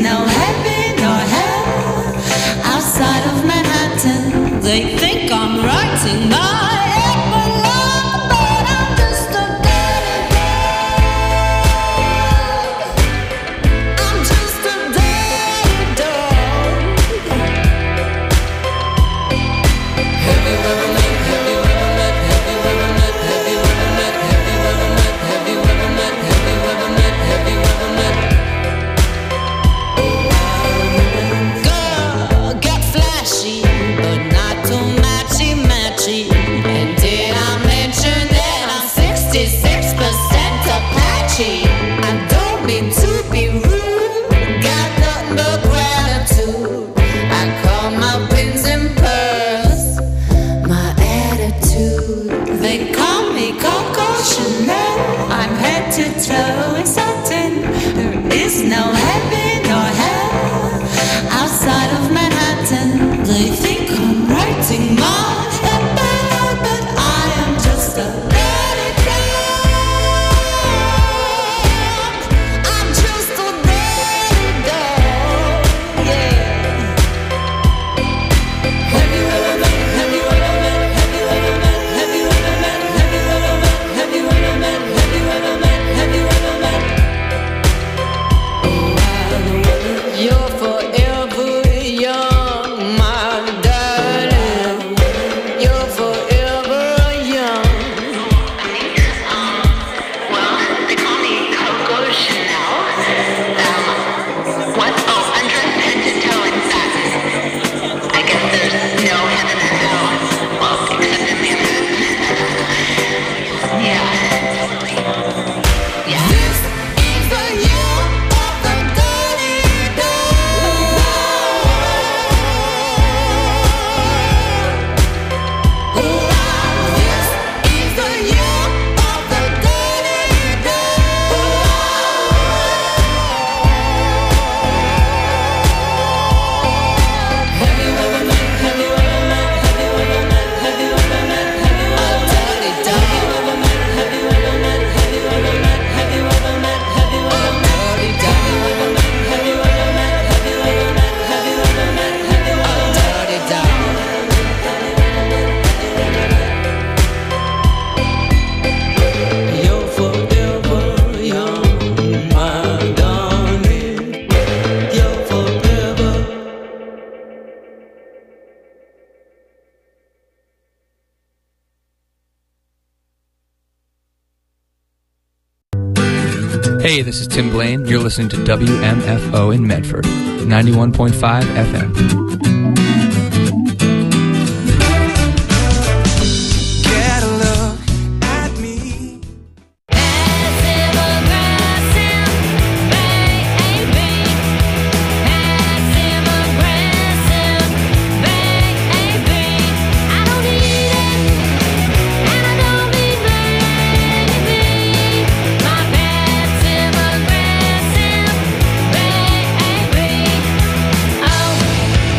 no heaven or hell outside of Manhattan. They think I'm writing my epilogue, but I'm just a dirty dog. I'm just a dirty dog. Have you ever met? Have you ever met? Have you ever met? Have you ever met? Have you ever met? Have you ever met? Have you ever met? Have you ever met? Girl, get flashy, but not too matchy-matchy. And did I mention that I'm 66% Apache? I don't mean to be rude, got nothing but gratitude. I call my pins and pearls my attitude. They call me Coco Chanel. I'm head to toe in satin. There is no heaven or hell outside of Manhattan. They think I'm writing my epilogue, but I am just a dirty dog. I'm just a dirty dog. Yeah. Have you ever met? Have you ever met? Have you ever met? Have you ever met? Have you ever met? Have you ever met? Have you ever met? Have you ever met? You're forever young, my darling. You're forever young. Well, they call me Coco Chanel. What? Oh, undressed head to toe in satin. I guess there's no heaven or hell. Well, except in Manhattan. Yeah. This is the year of the dirty dog. This is the year of the dirty dog. Have you ever met? Have you ever met? Have you ever met? Have you ever met? Have you ever met? Dirty dog. Have you ever met? Have you ever met? Have you ever met? Have you ever met? Have you ever met? Dirty dog. Have you ever met? Have you ever met? Have you ever met? Have you ever met? Have you ever met? Dirty dog. You're forever young, my darling. You're forever. Hey, this is Tim Blaine. You're listening to WMFO in Medford, 91.5 FM. Get a look at me. Passive aggressive, baby. Passive aggressive, baby. I don't need it, and I don't need baby. My passive aggressive, baby. Oh,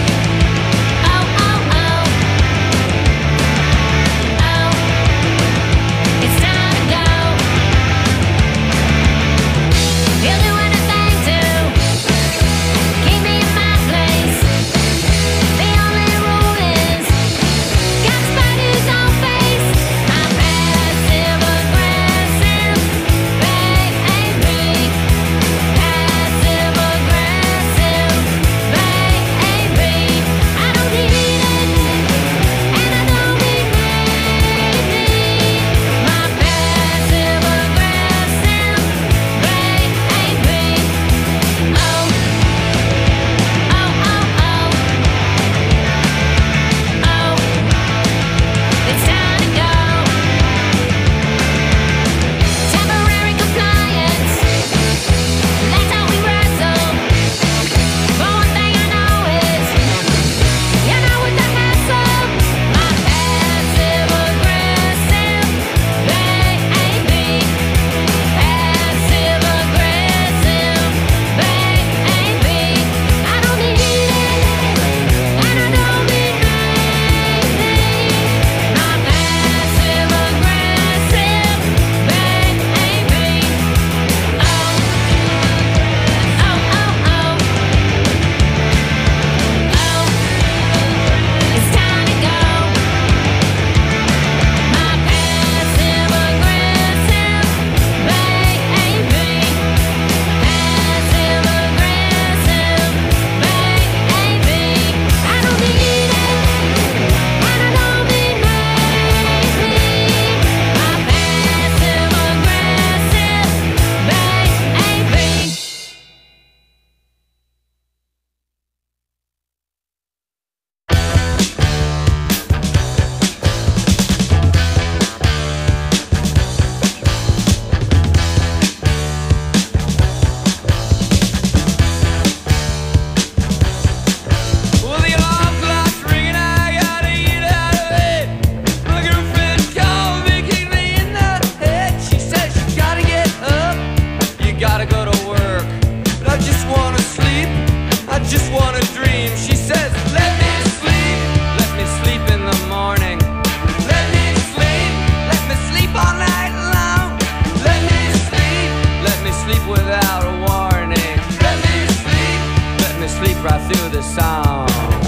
sleep right through the song.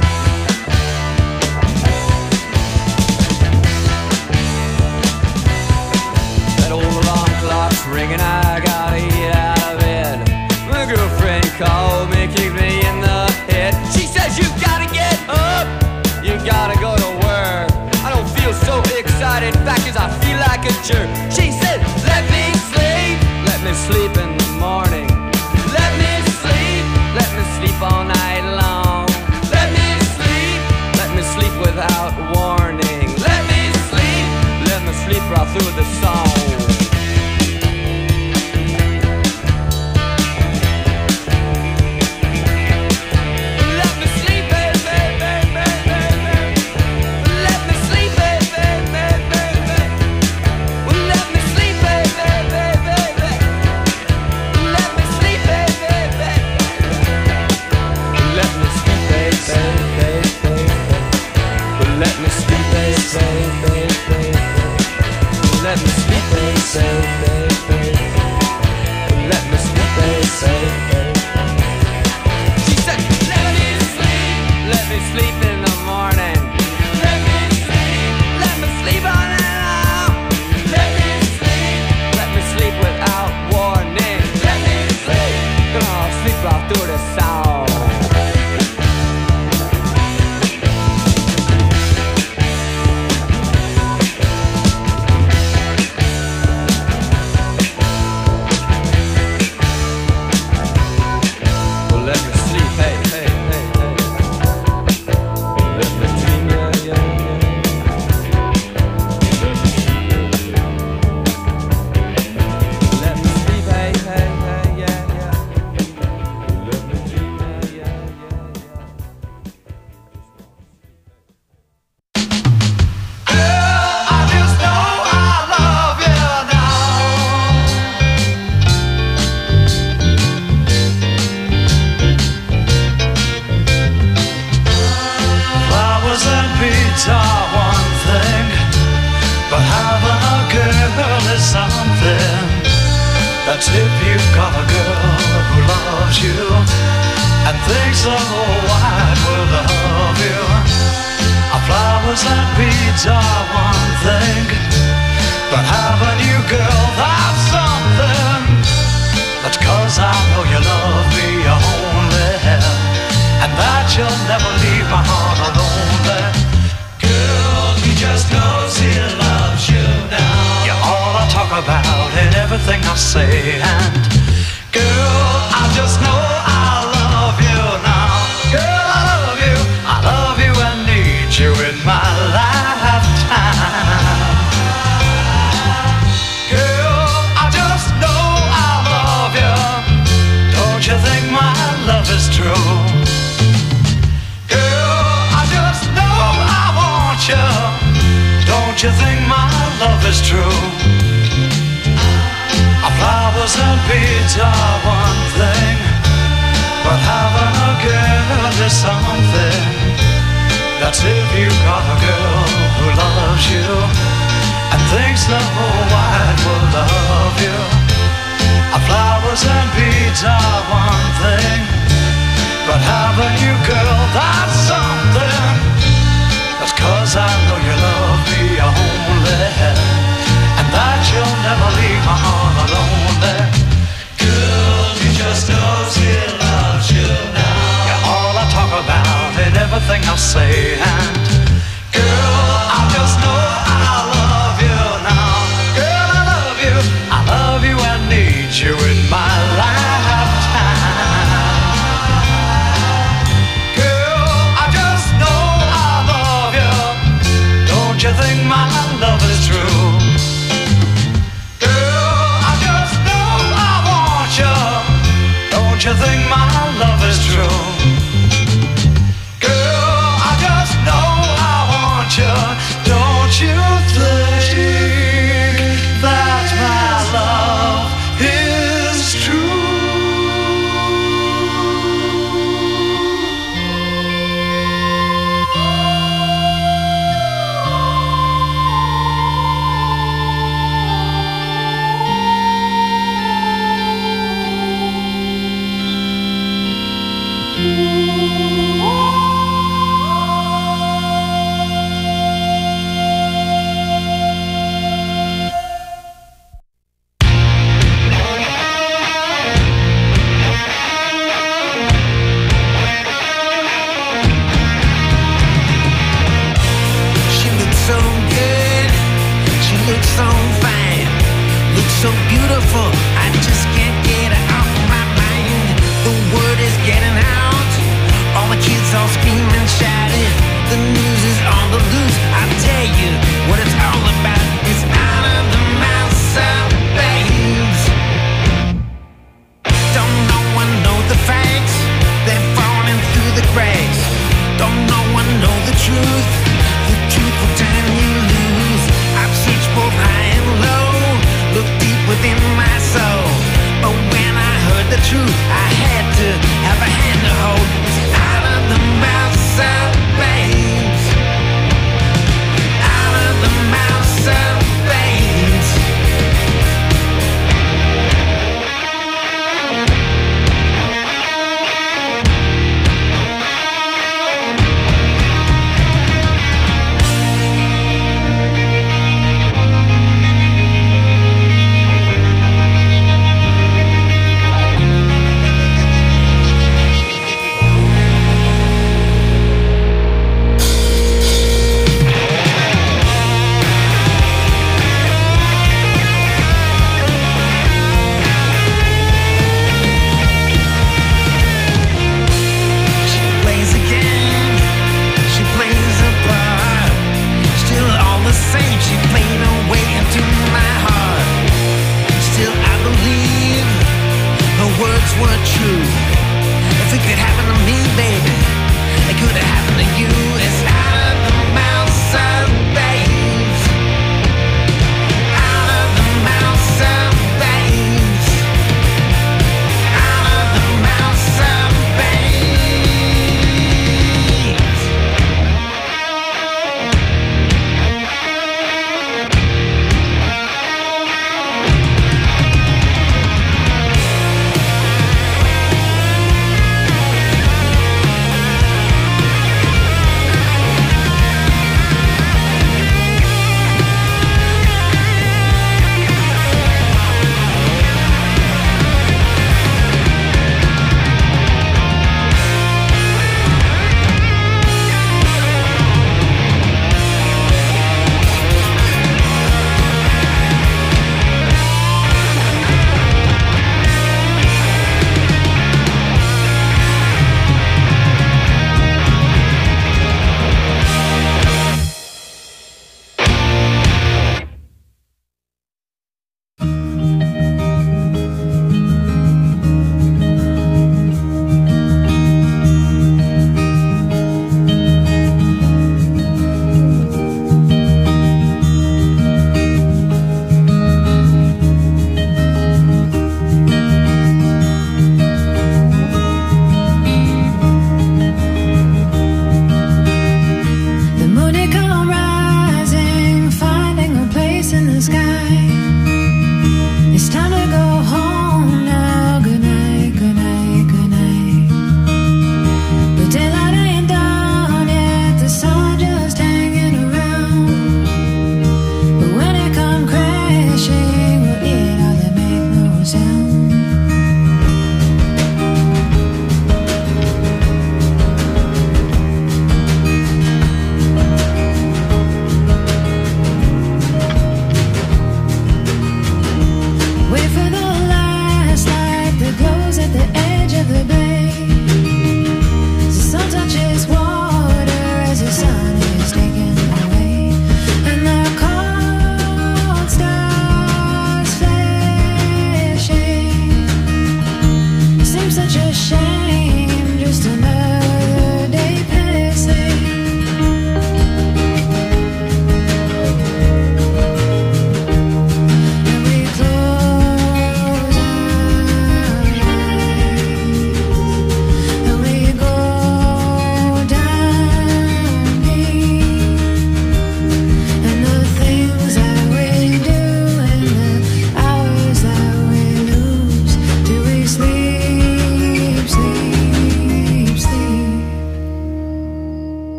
That old alarm clock's ringing, I gotta get out of bed. My girlfriend called me, kicked me in the head. She says, you gotta get up, you gotta go to work. I don't feel so excited, in fact, 'cause I feel like a jerk. She said, let me sleep in the morning. Let me sleep all night long. Let me sleep without warning. Let me sleep right through the song. Girl, I just know I want you.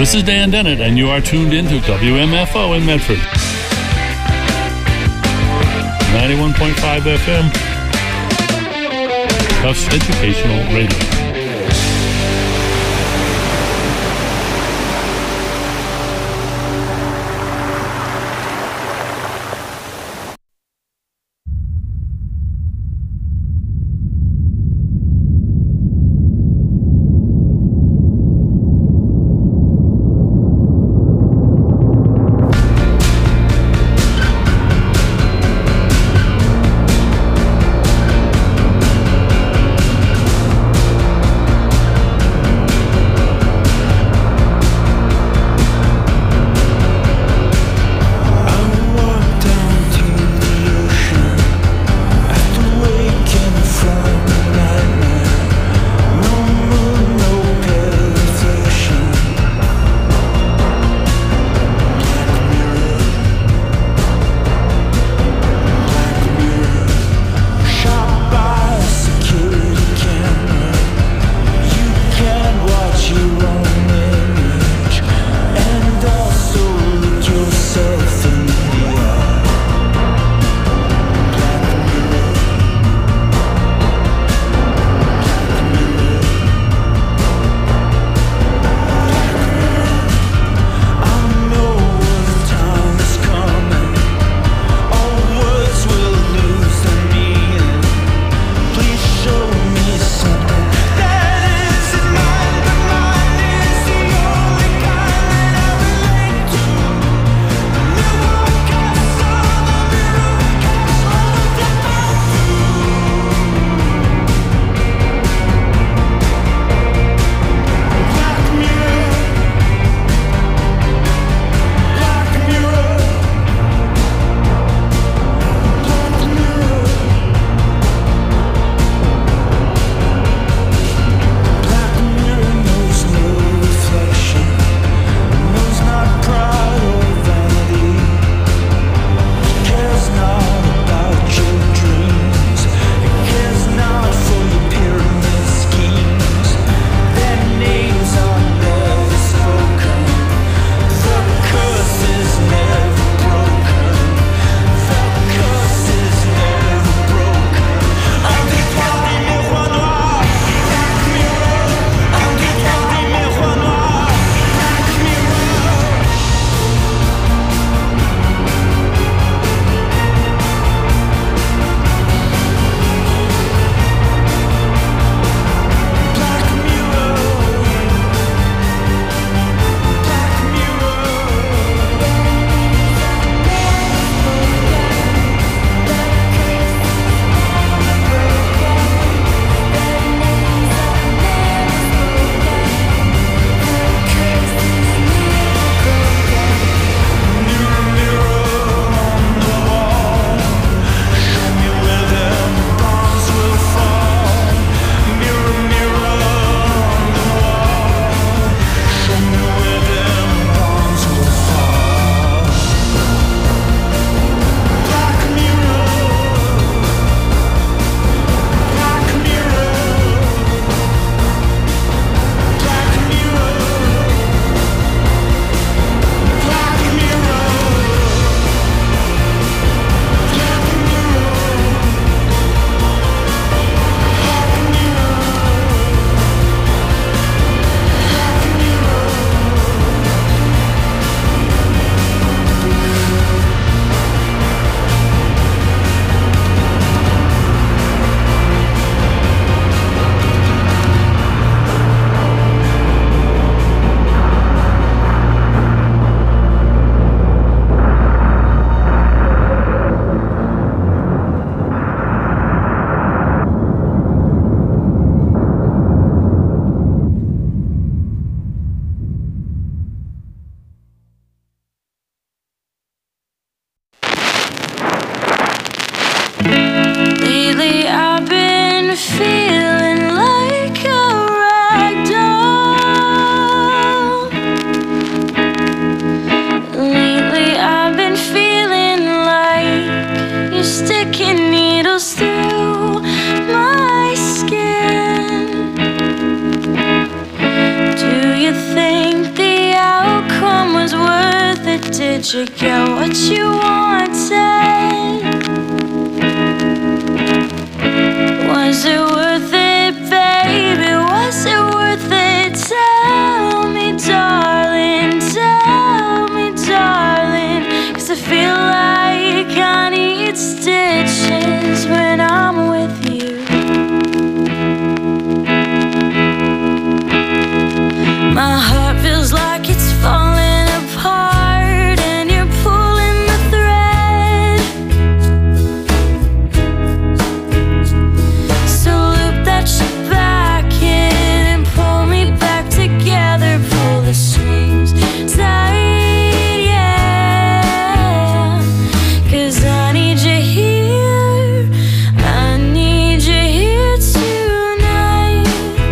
This is Dan Dennett, and you are tuned into WMFO in Medford. 91.5 FM. Tufts Educational Radio. get what you wanted? Was it worth it, baby? Was it worth it? Tell me, darling, tell me, darling. 'Cause I feel like I need stitches when I'm with you. My heart feels like it's falling apart, and you're pulling the thread. So loop that shit back in and pull me back together. Pull the strings tight, yeah. 'Cause I need you here, I need you here tonight.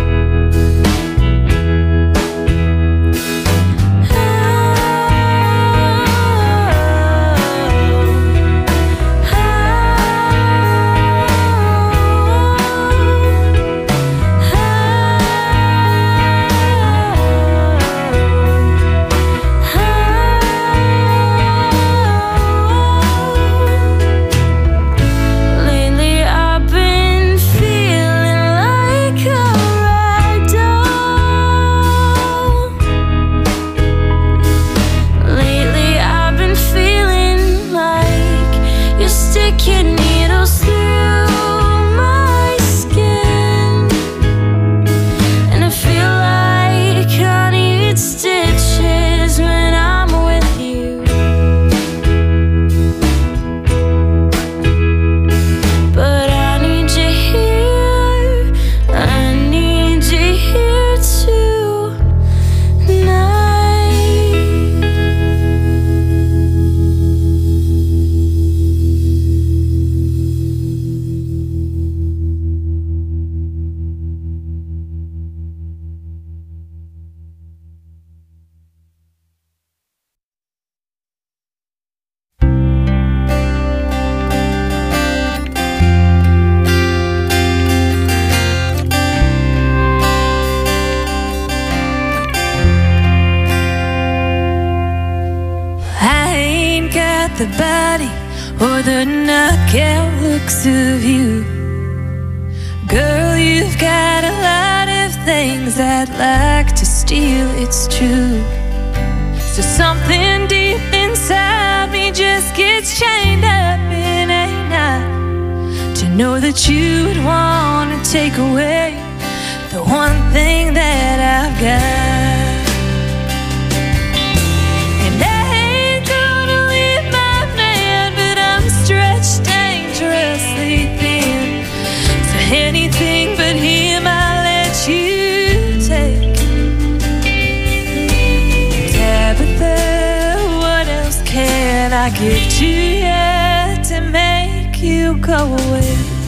Lately I've been feeling like a rag doll. Lately I've been feeling like you're sticking needles through my skin, and I feel like I need stitches when I'm with you. But I need you here, I need you here tonight. I ain't got the body or the knockout looks of you. Girl, you've got a lot of things I'd like to steal, it's true. So something deep inside me just gets chained up in a knot, to know that you would want to take away the one thing that I've got. And I ain't gonna leave my man, but I'm stretched dangerously thin. So anything but him I'll let you take. Tabitha, what else can I give to you to make you go away?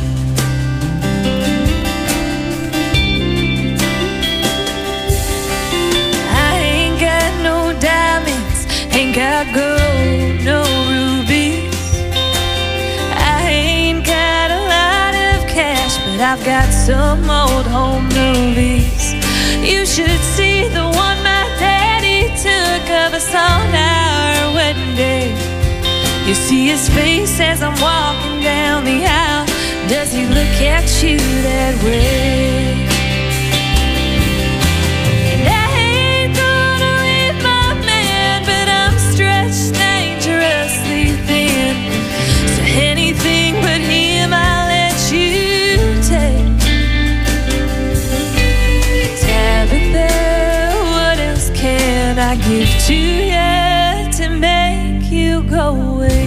I ain't got no diamonds, ain't got gold, no rubies. I ain't got a lot of cash, but I've got some old home movies. You should see the one my daddy took of us on our wedding day. You see his face as I'm walking down the aisle. Does he look at you that way? And I ain't gonna leave my man, but I'm stretched dangerously thin. So anything but him I'll let you take. Tabitha, what else can I give to you to make you go away?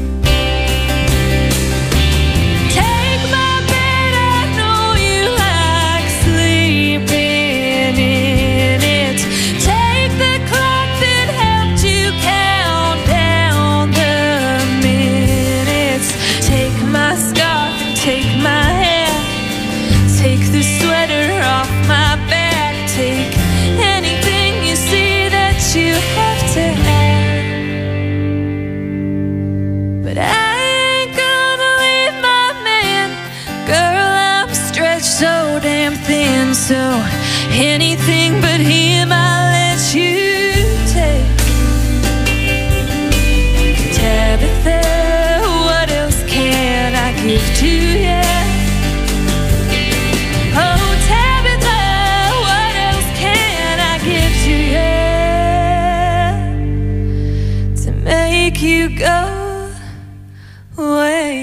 Take my bed, I know you like sleeping in it. Take the clock that helped you count down the minutes. Take my scarf and take my hair. Take the sweater off my back. Take anything you see that you have to have. But I ain't gonna leave my man. Girl, I'm stretched so damn thin. So anything but him I'll let you take. give to you. Oh, Tabitha, what else can I give to you to make you go away?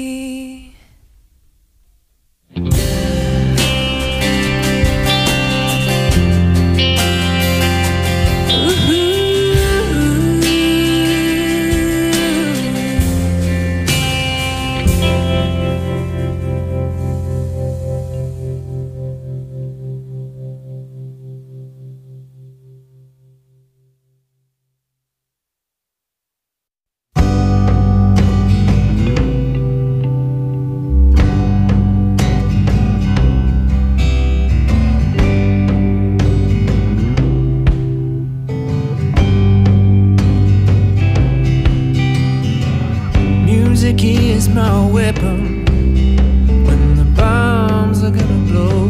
Music is my weapon when the bombs are gonna blow.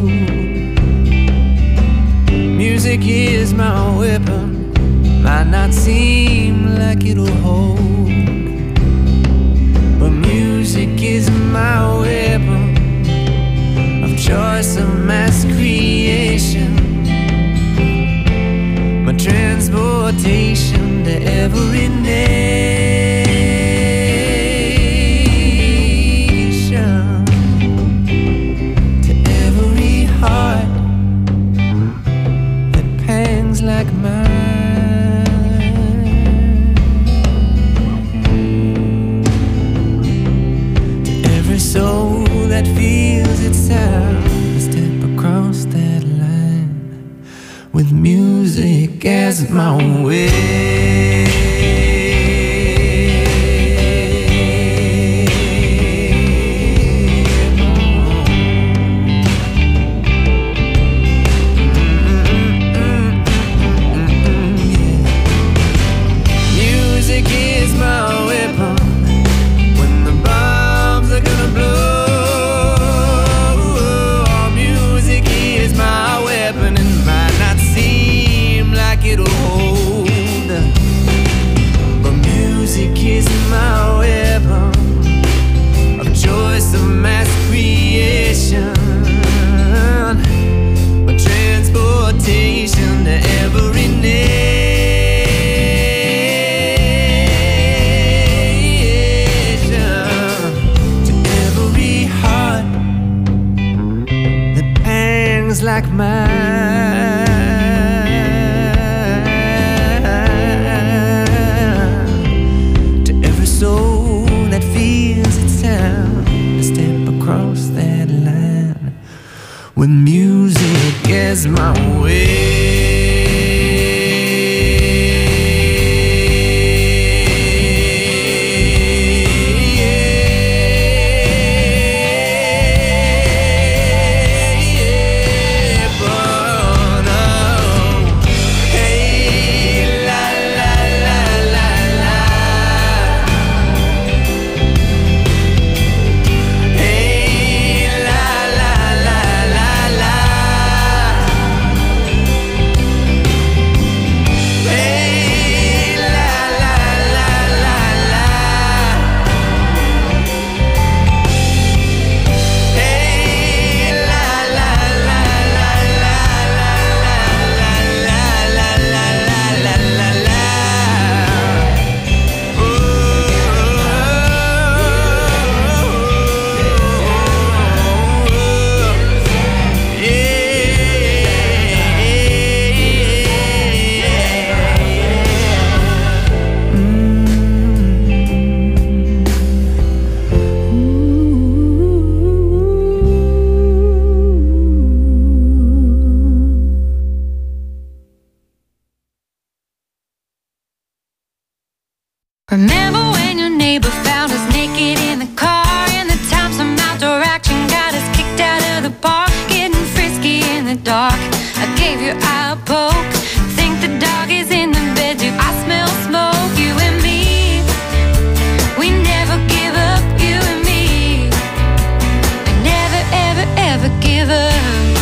Music is my weapon, might not seem like it'll hold, but music is my weapon of choice, of mass creation, my transportation to every like mine, to every soul that feels its sound, step across that line with music as my way. Like mine, to every soul that feels its sound, to step across that line with music as my way. Remember when your neighbor found us naked in the car, and the time some outdoor action got us kicked out of the park, getting frisky in the dark. I gave your eye a poke, think the dog is in the bed too. I smell smoke, you and me, we never give up, you and me, we never ever ever give up.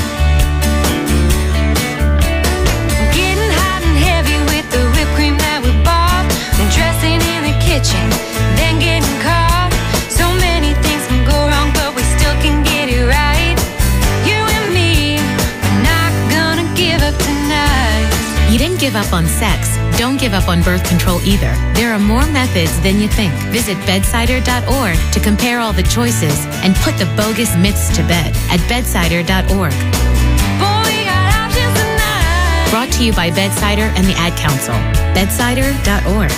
Getting hot and heavy with the whipped cream that we bought, and dressing in the kitchen, then getting caught. So many things can go wrong. up on sex, don't give up on birth control either. There are more methods than you think. Visit bedsider.org to compare all the choices and put the bogus myths to bed at bedsider.org. Brought to you by Bedsider and the Ad Council. Bedsider.org.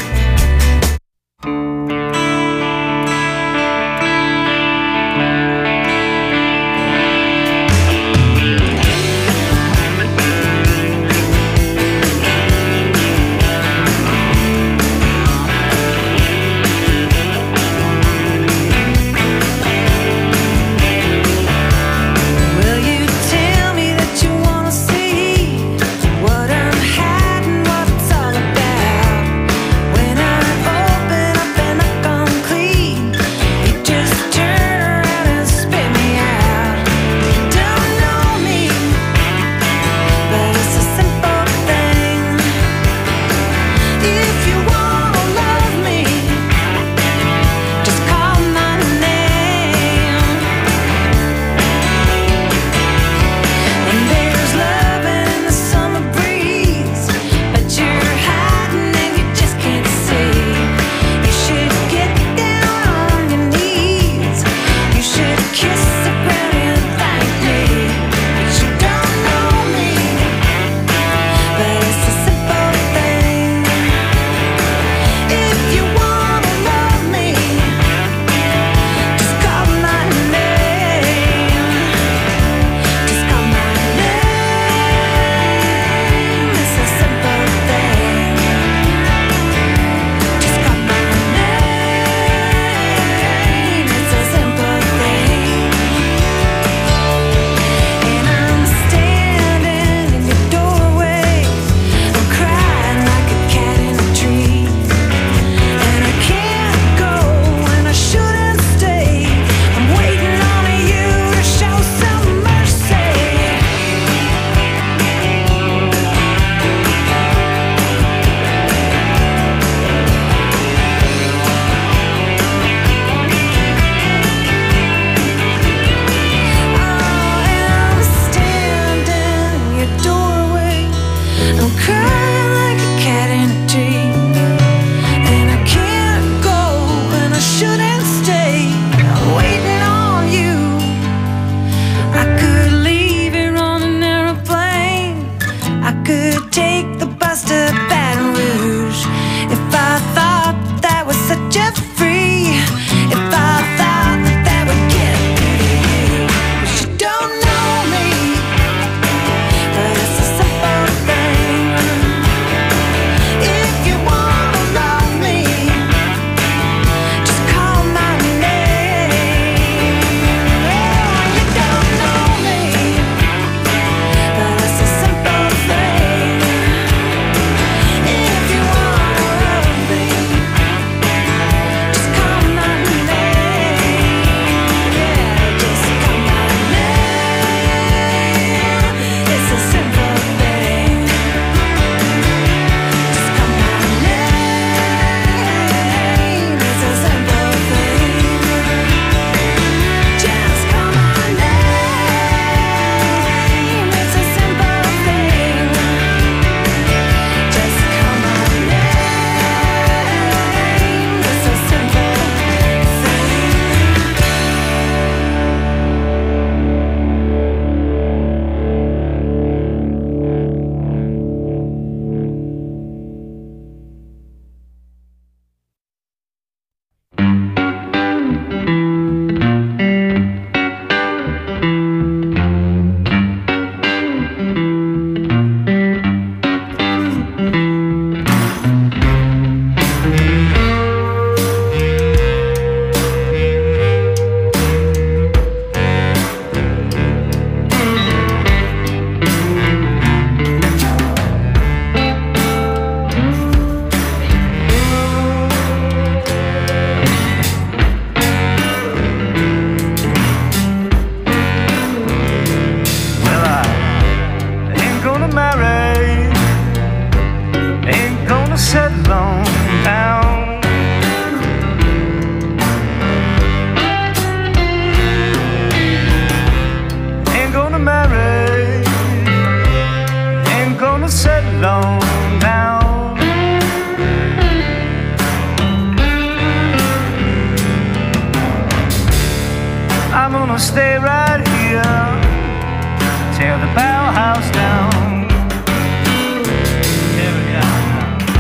gonna stay right here, tear the Bauhaus down. Tear it down.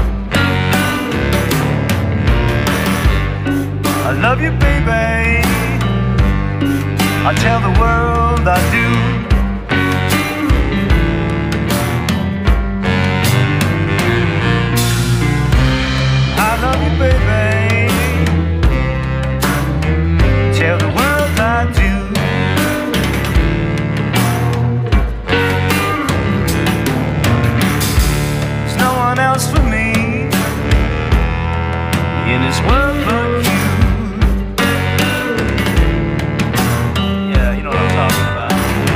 I love you, baby. I tell the world I do. I love you, baby. Tell the world I do. There's no one else for me in this world but you. Yeah, you know what I'm talking about.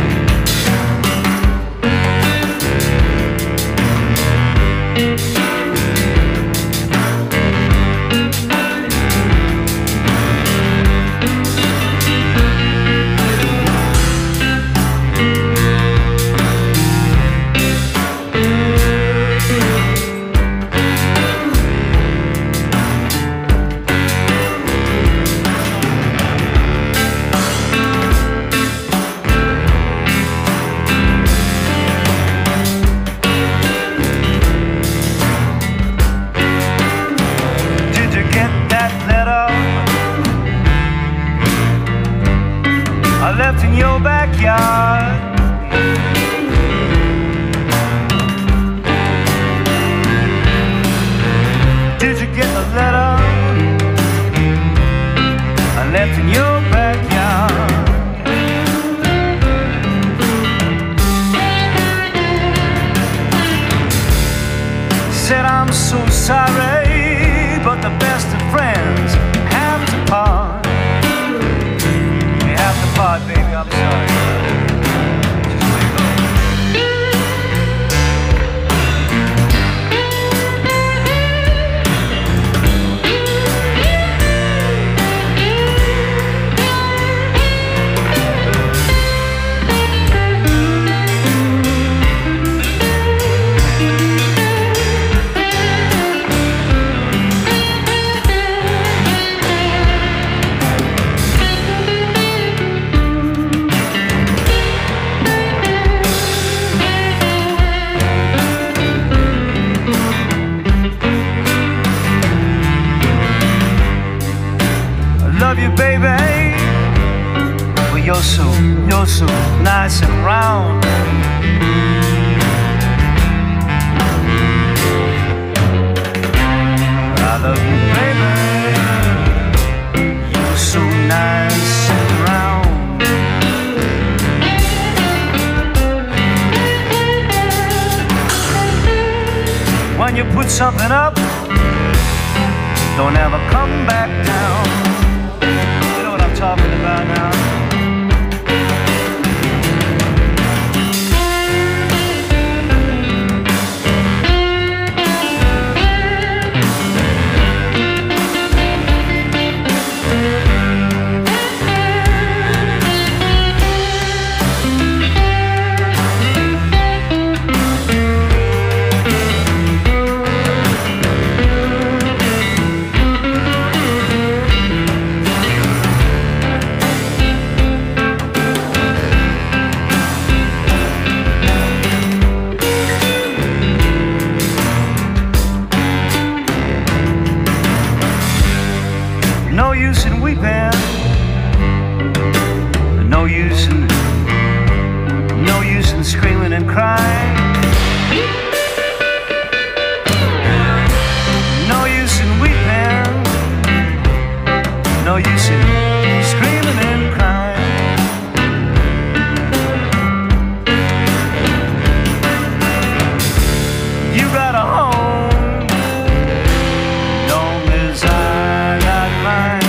Left in your backyard. Did you get the letter I left in your backyard? Said I'm so sorry, but the best of friends have to part. Baby, I'm sorry. Just let go. Love you, baby. Well, you're so nice and round. I love you, baby. You're so nice and round. When you put something up, don't ever come back down. Talking about now. No use in weeping, no use in screaming and crying. No use in weeping, no use in screaming and crying. You got a home, long as I got mine.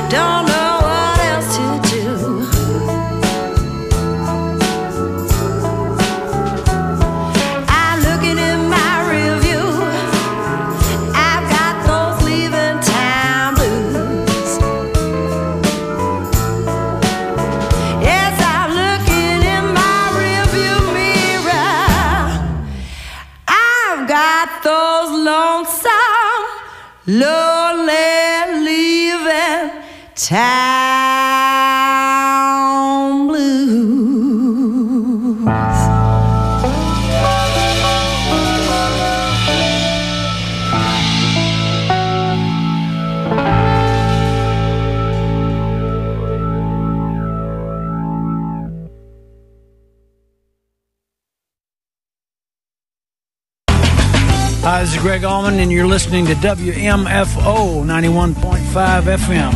don't know what else to do. I'm looking in my review. I've got those leaving town blues. Yes, I'm looking in my rearview mirror. I've got those lonesome, lonely leaving town blues. Hi, this is Greg Allman, and you're listening to WMFO 91.5 FM.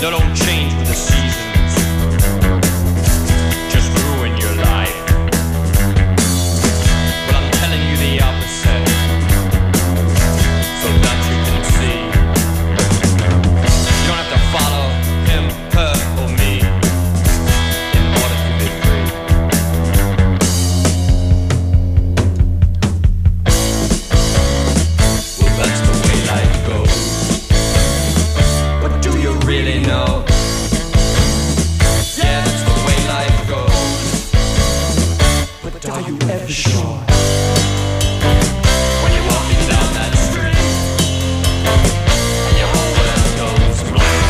that don't change with the seasons, just ruin your life. Well, I'm telling you the opposite, so that you can see. You don't have to follow him, her, or me in order to be free. Well, that's the way life goes. But do you really know? Yeah, that's the way life goes. But are you ever sure? When you're walking down that street and your whole world goes blank.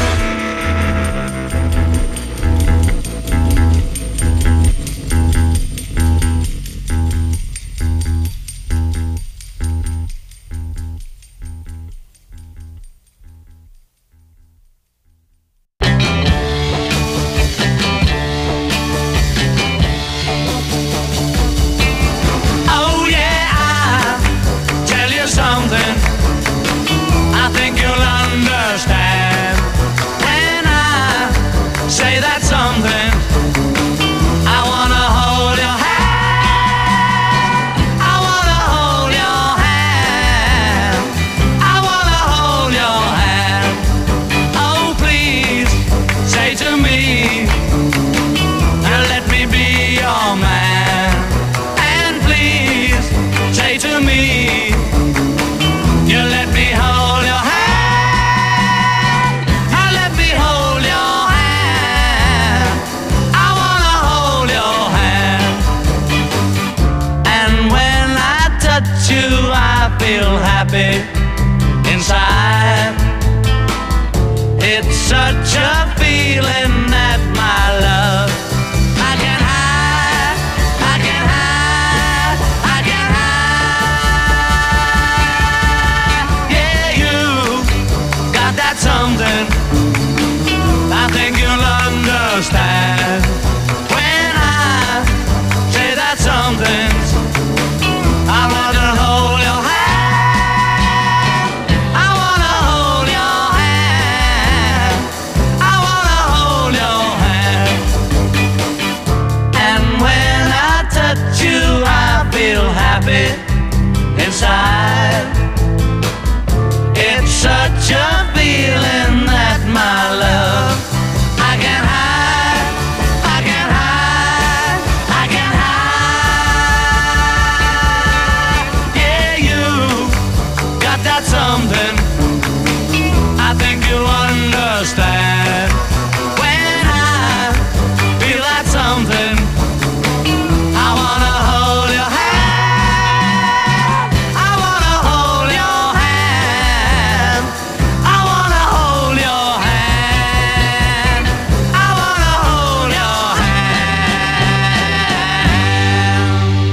Oh yeah, I'll tell you something I think you'll understand when I say that something. I wanna hold your hand. I wanna hold your hand. I wanna hold your hand. Oh please, say to me, let me be your man. And please, say to me, you let me hold your hand. Let me hold your hand. I wanna hold your hand. And when I touch you, I feel happy inside. It's such a feeling that my love I can hide, I can hide, I can hide. Yeah, you got that something I think you'll understand when I say that something. I wanna hold your hand. I wanna hold your hand. I wanna hold your hand. And when I touch you, I feel happy inside. It's such a feeling that my love I can hide, I can hide, I can hide. Yeah, you got that something I think you'll understand when I feel that something. I wanna hold your hand. I wanna hold your hand. I wanna hold your hand. I wanna hold your hand.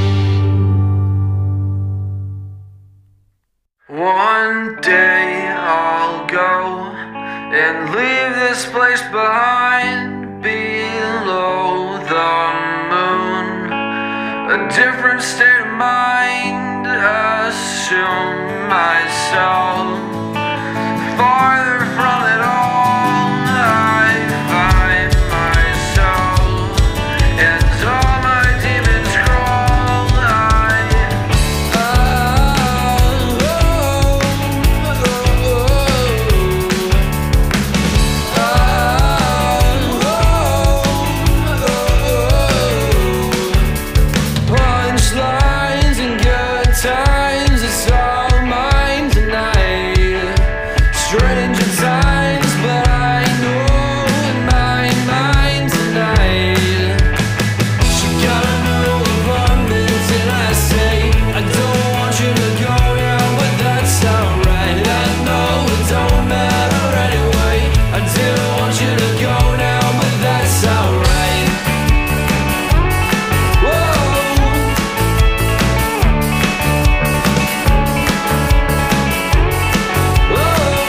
One day I'll go and leave this place behind, below the moon. A different state of mind, assume myself